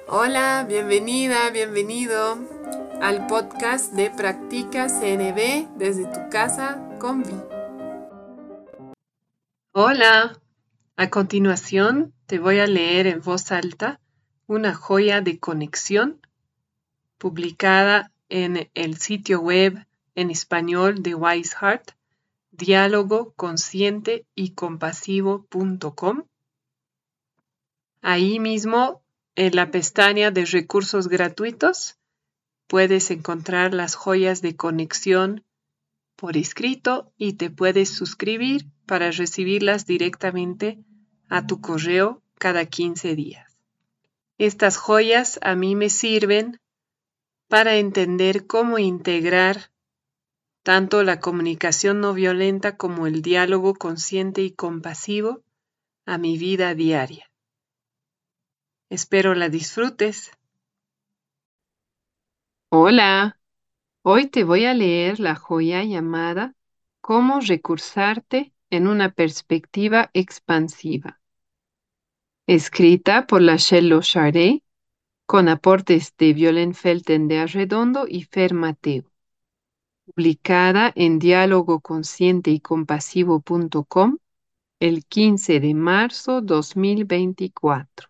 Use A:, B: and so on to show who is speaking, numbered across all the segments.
A: Hola, bienvenida, bienvenido al podcast de Practica CNB desde tu casa con Vi. Hola, a continuación te voy a leer en voz alta una joya de conexión publicada en el sitio web en español de Wise Heart, diálogo consciente y compasivo.com. Ahí mismo, en la pestaña de recursos gratuitos, puedes encontrar las joyas de conexión por escrito y te puedes suscribir para recibirlas directamente a tu correo cada 15 días. Estas joyas a mí me sirven para entender cómo integrar tanto la comunicación no violenta como el diálogo consciente y compasivo a mi vida diaria. Espero la disfrutes. Hola, hoy te voy a leer la joya llamada Cómo recursarte en una perspectiva expansiva, escrita por Lachelle Chardé, con aportes de Violent Felten de Arredondo y Fer Mateo, publicada en diálogoconsciente y compasivo.com el 15 de marzo 2024.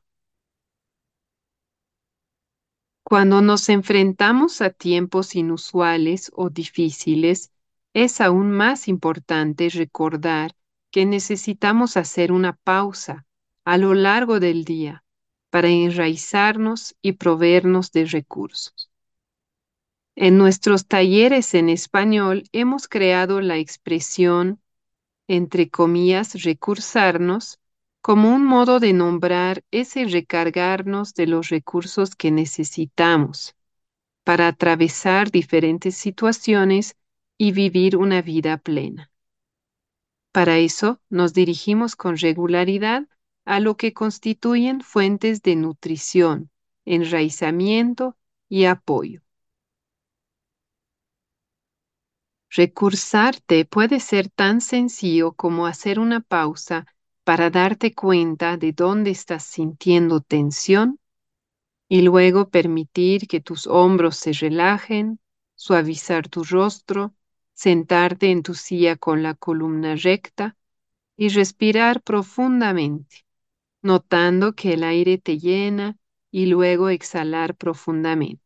A: Cuando nos enfrentamos a tiempos inusuales o difíciles, es aún más importante recordar que necesitamos hacer una pausa a lo largo del día para enraizarnos y proveernos de recursos. En nuestros talleres en español hemos creado la expresión, entre comillas, recursarnos, como un modo de nombrar ese recargarnos de los recursos que necesitamos para atravesar diferentes situaciones y vivir una vida plena. Para eso nos dirigimos con regularidad a lo que constituyen fuentes de nutrición, enraizamiento y apoyo. Recursarte puede ser tan sencillo como hacer una pausa para darte cuenta de dónde estás sintiendo tensión y luego permitir que tus hombros se relajen, suavizar tu rostro, sentarte en tu silla con la columna recta y respirar profundamente, notando que el aire te llena y luego exhalar profundamente.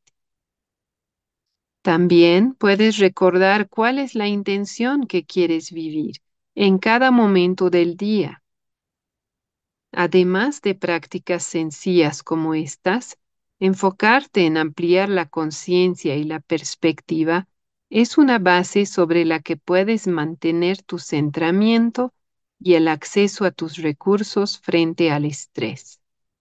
A: También puedes recordar cuál es la intención que quieres vivir en cada momento del día. Además de prácticas sencillas como estas, enfocarte en ampliar la conciencia y la perspectiva es una base sobre la que puedes mantener tu centramiento y el acceso a tus recursos frente al estrés.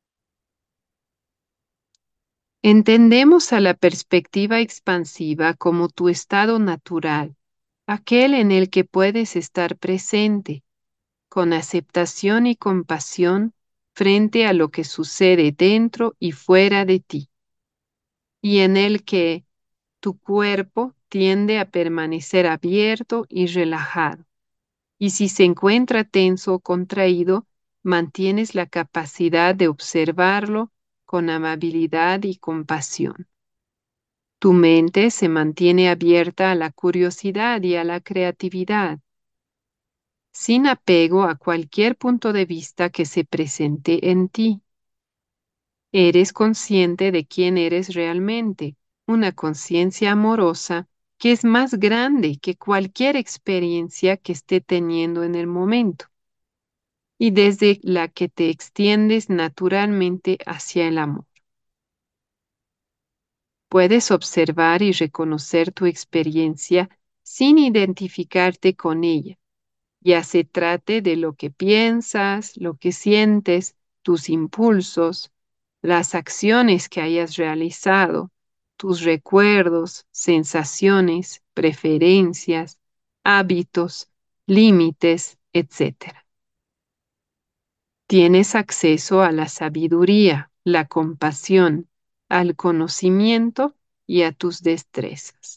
A: Entendemos a la perspectiva expansiva como tu estado natural, aquel en el que puedes estar presente, con aceptación y compasión frente a lo que sucede dentro y fuera de ti, y en el que tu cuerpo tiende a permanecer abierto y relajado, y si se encuentra tenso o contraído, mantienes la capacidad de observarlo con amabilidad y compasión. Tu mente se mantiene abierta a la curiosidad y a la creatividad, sin apego a cualquier punto de vista que se presente en ti. Eres consciente de quién eres realmente, una conciencia amorosa que es más grande que cualquier experiencia que esté teniendo en el momento y desde la que te extiendes naturalmente hacia el amor. Puedes observar y reconocer tu experiencia sin identificarte con ella, ya se trate de lo que piensas, lo que sientes, tus impulsos, las acciones que hayas realizado, tus recuerdos, sensaciones, preferencias, hábitos, límites, etc. Tienes acceso a la sabiduría, la compasión, al conocimiento y a tus destrezas.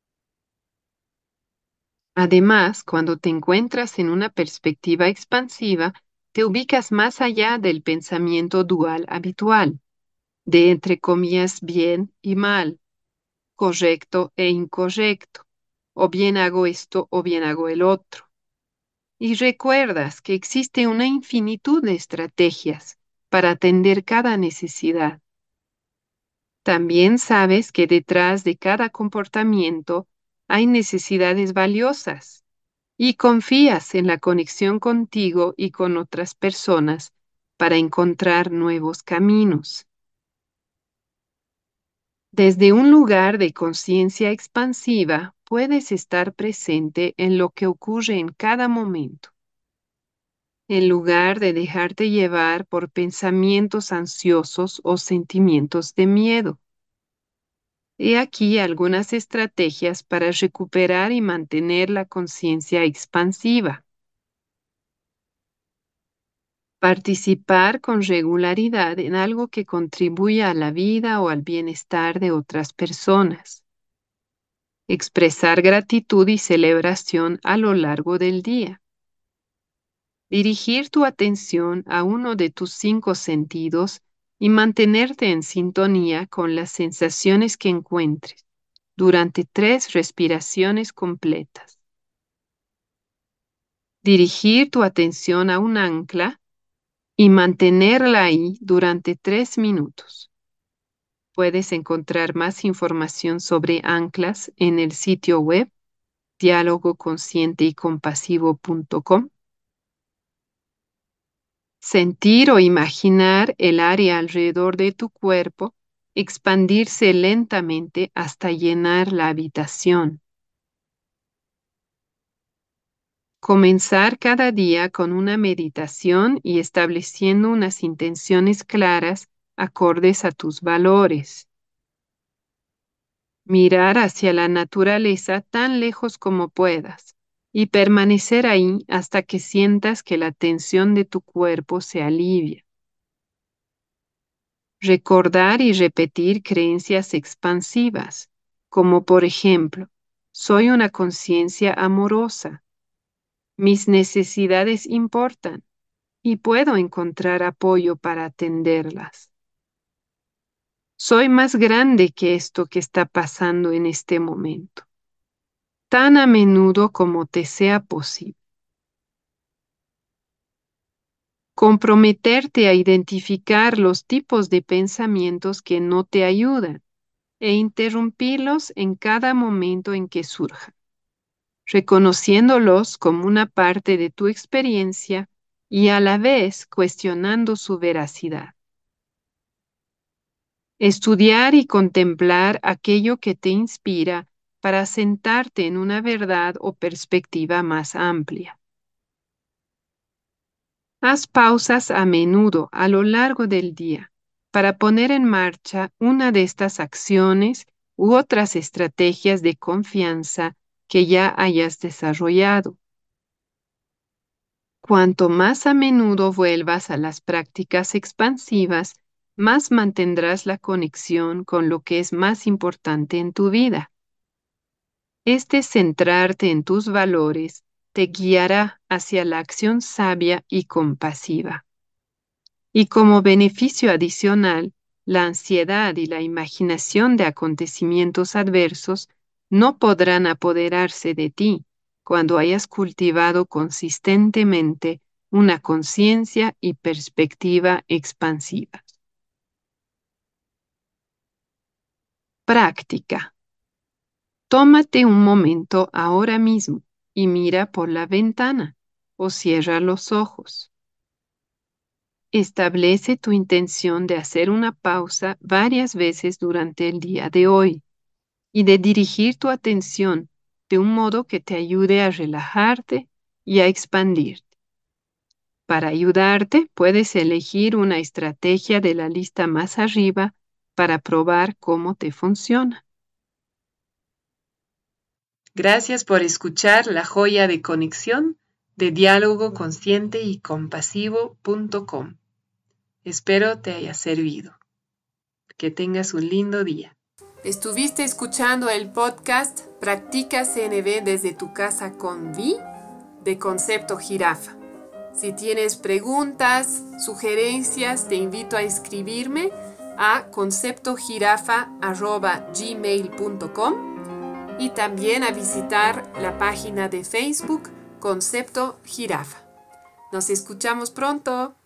A: Además, cuando te encuentras en una perspectiva expansiva, te ubicas más allá del pensamiento dual habitual. de entre comillas bien y mal, correcto e incorrecto, o bien hago esto o bien hago el otro. Y recuerdas que existe una infinitud de estrategias para atender cada necesidad. También sabes que detrás de cada comportamiento hay necesidades valiosas y confías en la conexión contigo y con otras personas para encontrar nuevos caminos. Desde un lugar de conciencia expansiva, puedes estar presente en lo que ocurre en cada momento, en lugar de dejarte llevar por pensamientos ansiosos o sentimientos de miedo. He aquí algunas estrategias para recuperar y mantener la conciencia expansiva. Participar con regularidad en algo que contribuya a la vida o al bienestar de otras personas. Expresar gratitud y celebración a lo largo del día. Dirigir tu atención a uno de tus 5 sentidos y mantenerte en sintonía con las sensaciones que encuentres durante 3 respiraciones completas. Dirigir tu atención a un ancla y mantenerla ahí durante 3 minutos. Puedes encontrar más información sobre anclas en el sitio web dialogoconscienteycompasivo.com. Sentir o imaginar el área alrededor de tu cuerpo expandirse lentamente hasta llenar la habitación. Comenzar cada día con una meditación y estableciendo unas intenciones claras acordes a tus valores. Mirar hacia la naturaleza tan lejos como puedas y permanecer ahí hasta que sientas que la tensión de tu cuerpo se alivia. Recordar y repetir creencias expansivas, como por ejemplo, soy una conciencia amorosa, mis necesidades importan y puedo encontrar apoyo para atenderlas. Soy más grande que esto que está pasando en este momento, tan a menudo como te sea posible. Comprometerte a identificar los tipos de pensamientos que no te ayudan e interrumpirlos en cada momento en que surjan, reconociéndolos como una parte de tu experiencia y a la vez cuestionando su veracidad. Estudiar y contemplar aquello que te inspira para sentarte en una verdad o perspectiva más amplia. Haz pausas a menudo a lo largo del día para poner en marcha una de estas acciones u otras estrategias de confianza que ya hayas desarrollado. Cuanto más a menudo vuelvas a las prácticas expansivas, más mantendrás la conexión con lo que es más importante en tu vida. Este centrarte en tus valores te guiará hacia la acción sabia y compasiva. Y como beneficio adicional, la ansiedad y la imaginación de acontecimientos adversos no podrán apoderarse de ti cuando hayas cultivado consistentemente una conciencia y perspectiva expansiva. Práctica. Tómate un momento ahora mismo y mira por la ventana o cierra los ojos. Establece tu intención de hacer una pausa varias veces durante el día de hoy y de dirigir tu atención de un modo que te ayude a relajarte y a expandirte. Para ayudarte, puedes elegir una estrategia de la lista más arriba para probar cómo te funciona. Gracias por escuchar La Joya de Conexión de dialogoconscienteycompasivo.com. Espero te haya servido. Que tengas un lindo día. Estuviste escuchando el podcast Practica CNB desde tu casa con Vi de Concepto Jirafa. Si tienes preguntas, sugerencias, te invito a escribirme a conceptojirafa@gmail.com y también a visitar la página de Facebook Concepto Jirafa. Nos escuchamos pronto.